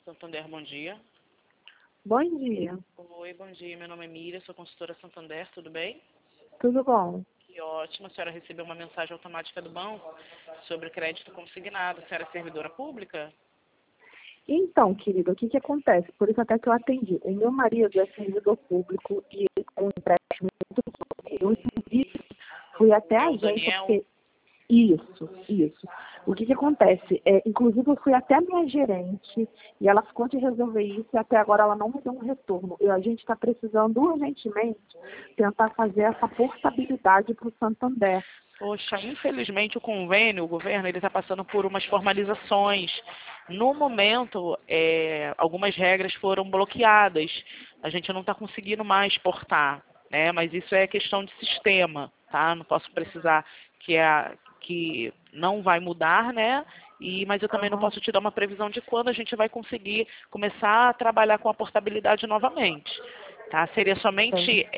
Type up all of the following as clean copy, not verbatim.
Santander, bom dia. Bom dia. Oi, bom dia. Meu nome é Miriam, sou consultora Santander, tudo bem? Tudo bom? Que ótimo. A senhora recebeu uma mensagem automática do banco sobre crédito consignado. A senhora é servidora pública? Então, querido, o que que acontece? Por isso até que eu atendi. O meu marido é servidor público e ele tem um empréstimo muito bom. Eu, inclusive, fui até É a o agência Daniel? porque... Isso. O que que acontece? Inclusive, eu fui até a minha gerente e ela ficou de resolver isso e até agora ela não me deu um retorno. A gente está precisando urgentemente tentar fazer essa portabilidade para o Santander. Poxa, infelizmente o governo, ele está passando por umas formalizações. No momento, algumas regras foram bloqueadas. A gente não está conseguindo mais exportar, né? Mas isso é questão de sistema, tá? Não posso precisar que não vai mudar, né? Mas eu também não posso te dar uma previsão de quando a gente vai conseguir começar a trabalhar com a portabilidade novamente, tá? Seria somente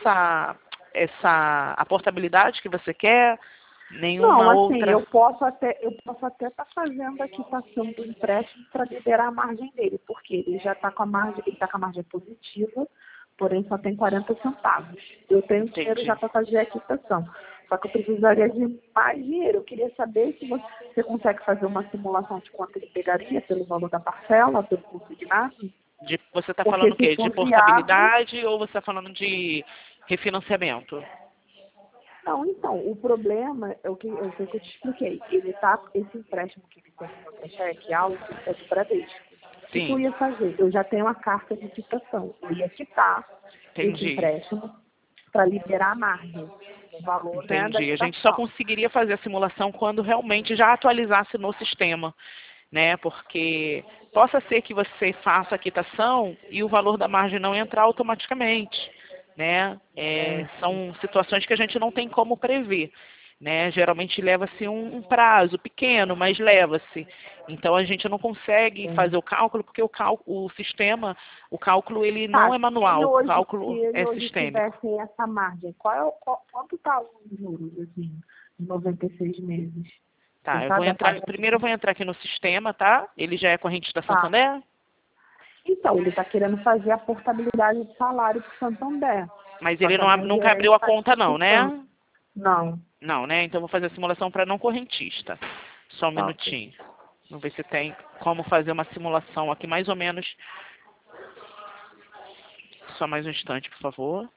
a portabilidade que você quer? Não, Nenhuma assim, outra? eu posso até estar fazendo a quitação do empréstimo para liberar a margem dele, porque ele já está com a margem, ele está com a margem positiva, porém só tem 40 centavos. Eu tenho dinheiro Entendi. já para fazer a quitação. Só que eu precisaria de mais dinheiro. Eu queria saber se você consegue fazer uma simulação de quanto ele pegaria pelo valor da parcela, pelo consignado. Você está Porque falando o se quê? De for viável. portabilidade ou você está falando de refinanciamento? Não, então, o problema é o que eu te expliquei. Esse empréstimo que ele tem no contra-cheque alto é do Bradesco. O que eu Sim, ia fazer? Eu já tenho a carta de quitação. Eu ia quitar esse entendi. empréstimo para liberar a margem, o valor, né, da Entendi. A gente só quitação. conseguiria fazer a simulação quando realmente já atualizasse no sistema, né? Porque possa ser que você faça a quitação e o valor da margem não entrar automaticamente, né? São situações que a gente não tem como prever, né? Geralmente leva-se um prazo pequeno, mas leva-se. Então a gente não consegue fazer o cálculo porque o sistema, o cálculo ele não Tá, é manual, o se cálculo ele é hoje sistêmico. tivesse essa margem, quanto está os juros, assim, de 96 meses? Você Tá, sabe a taxa? primeiro eu vou entrar aqui no sistema, tá? Ele já é corrente da Tá. Santander? Então, ele está querendo fazer a portabilidade de salário para o Santander. Mas Só ele que a não, minha nunca gerente abriu a está conta não, dificultando. né? Não. Não, né? Então eu vou fazer a simulação para não correntista. Só um Tá, ok. minutinho. Vamos ver se tem como fazer uma simulação aqui mais ou menos. Só mais um instante, por favor.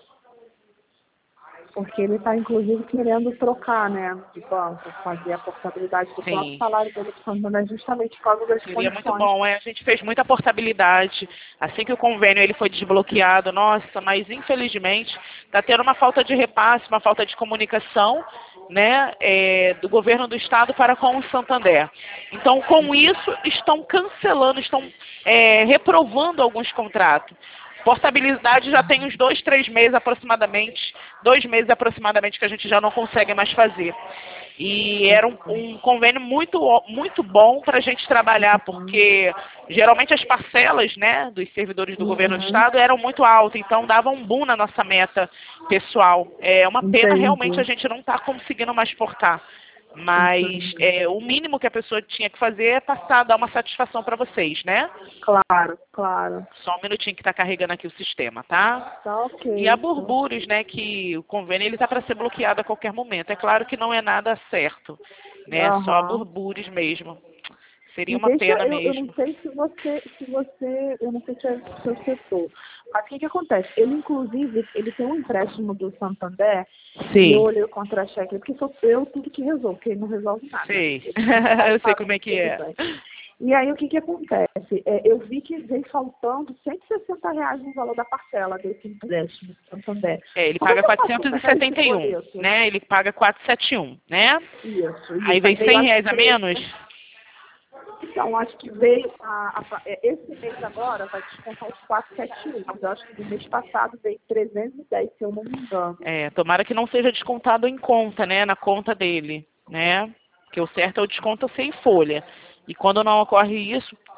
Porque ele está, inclusive, querendo trocar, né, de banco, fazer a portabilidade do próprio Sim. salário dele para o Santander justamente por causa das Seria muito condições. bom, a gente fez muita portabilidade, assim que o convênio ele foi desbloqueado, nossa, mas infelizmente está tendo uma falta de repasse, uma falta de comunicação, né, do governo do estado para com o Santander. Então, com isso, estão cancelando, estão reprovando alguns contratos. Portabilidade já tem uns 2 aproximadamente, 2 meses aproximadamente que a gente já não consegue mais fazer. E era um convênio muito bom para a gente trabalhar, porque geralmente as parcelas, né, dos servidores do governo do Uhum. estado eram muito altas, então dava um boom na nossa meta pessoal. É uma pena realmente a Entendi. gente não estar conseguindo mais portar. Mas Entendi. o mínimo que a pessoa tinha que fazer é passar, dar uma satisfação para vocês, né? Claro, claro. Só um minutinho que está carregando aqui o sistema, tá? Tá E a ok. Tá Burburos, ok. né, que o convênio ele está para ser bloqueado a qualquer momento. É claro que não é nada certo, né? Só a Aham. Burburos mesmo. Seria E uma deixa, pena eu não mesmo. sei eu não sei se é do seu setor, mas o que que acontece? Ele, inclusive, ele tem um empréstimo do Santander, e eu Sim, olhei o contra-cheque, porque sou eu tudo que resolvo, porque ele não resolve nada. sei. Ele só vai Eu sei pagar como é os que é. deduções. E aí, o que que acontece? Eu vi que vem faltando R$ 160 no valor da parcela desse empréstimo do Santander. Ele Como é paga que eu faço para pagar esse 471, boleto? né? Ele paga 471, né? Aí Isso. Aí vem veio 100 acho reais que a menos. então, acho que veio esse mês agora vai descontar os 471, mas eu acho que do mês passado veio 310, se eu não me engano. Tomara que não seja descontado em conta, né? Na conta dele, né? Porque o certo é o desconto ser em folha. E quando não ocorre isso,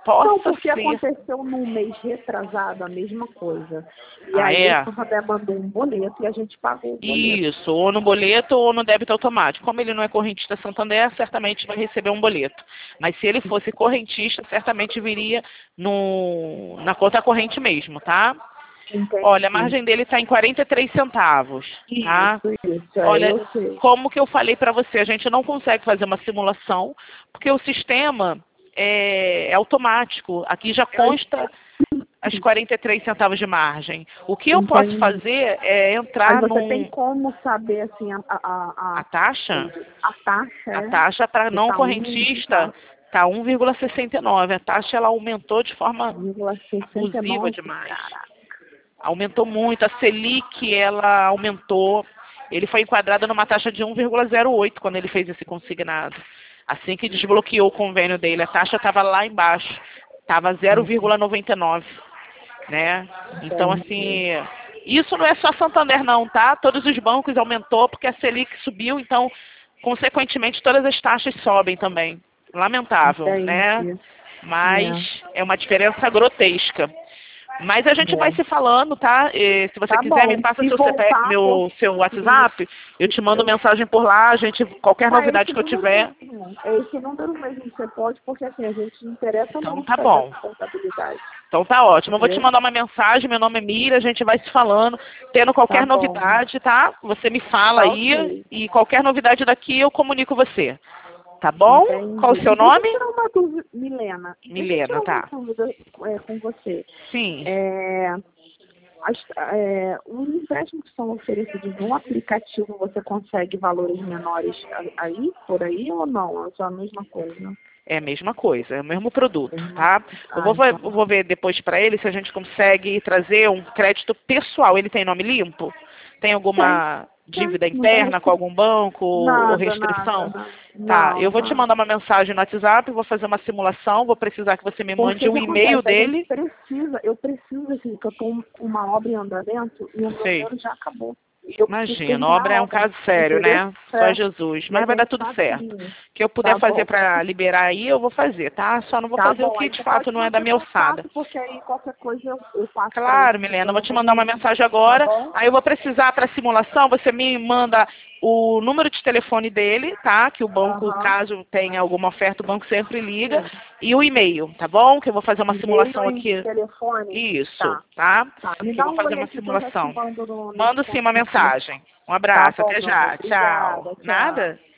Não, possa porque ser... aconteceu no mês retrasado a mesma coisa. E Ah, aí é? o Santander mandou um boleto e a gente pagou o boleto. Isso, ou no boleto ou no débito automático. Como ele não é correntista Santander, certamente vai receber um boleto. Mas se ele fosse correntista, certamente viria na conta corrente mesmo, tá? Entendi. Olha, a margem dele está em 43 centavos, tá? Isso, Olha, eu sei. como que eu falei para você, a gente não consegue fazer uma simulação, porque o sistema é automático. Aqui já consta as 43 centavos de margem. O que eu posso Entendi. fazer é entrar Mas você num... tem como saber, assim, A taxa? a taxa, A taxa para que não tá correntista está 1,69. A taxa ela aumentou de forma abusiva 1,69. demais. Caraca. Aumentou muito. A Selic, ela aumentou. Ele foi enquadrado numa taxa de 1,08 quando ele fez esse consignado. Assim que desbloqueou o convênio dele, a taxa estava lá embaixo. Estava 0,99, né? Então, assim, isso não é só Santander não, tá? Todos os bancos aumentou porque a Selic subiu, então, consequentemente, todas as taxas sobem também. Lamentável, né? Entendi. Mas é uma diferença grotesca. Mas a gente vai se falando, tá? E se você Tá quiser, bom. me passa Se seu voltar, CPF, seu WhatsApp, eu te mando mensagem por lá, a gente, qualquer novidade que eu tiver. É esse número mesmo que você pode, porque assim, a gente interessa Então muito tá fazer bom. essa contabilidade. Então tá ótimo. Eu vou te Entendeu? mandar uma mensagem, meu nome é Mira, a gente vai se falando, tendo qualquer Tá bom. novidade, tá? Você me fala Tá aí ok. e qualquer novidade daqui eu comunico você. Tá bom? Entendi. Qual o seu E deixa nome? eu tirar uma dúvida, Milena. E deixa eu Milena, tirar uma tá. dúvida com você. Sim. Os empréstimos que são oferecidos no aplicativo, você consegue valores menores aí, por aí ou não? É só a mesma coisa? É a mesma coisa, é o mesmo produto, tá? Eu Então. vou ver depois para ele se a gente consegue trazer um crédito pessoal. Ele tem nome limpo? Tem alguma dívida Não tem interna com algum banco ou restrição? nada. Tá, eu Não, vou te mandar uma mensagem no WhatsApp, vou fazer uma simulação, vou precisar que você me mande Porque o que e-mail acontece? dele. Eu preciso, assim, que eu tô com uma obra em andamento e o meu Sei. dinheiro já acabou. E eu preciso Imagina, terminar obra é um caso sério, entendeu? né? Só Jesus. E a Mas vai dar gente tudo tá certo. assim, O que eu puder tá fazer bom. para liberar aí, eu vou fazer, tá? Só não vou Tá fazer o bom, que aí de você fato pode não é da fazer minha alçada. contato, porque aí qualquer coisa eu passo pra Claro, ele. Milena, eu vou te mandar uma mensagem agora. Tá bom? Aí eu vou precisar para simulação, você me manda o número de telefone dele, tá? Que o banco, caso tenha alguma oferta, o banco sempre liga. E o e-mail, tá bom? Que eu vou fazer uma simulação E-mail e aqui. telefone? Isso, tá? Tá. Me Que eu dá vou um fazer oi uma aqui que eu já te simulação. mando nesse Mando sim uma ponto aqui. mensagem. Um Tá abraço, bom, até meu amor. já. Tchau. Obrigada. Tchau. Nada?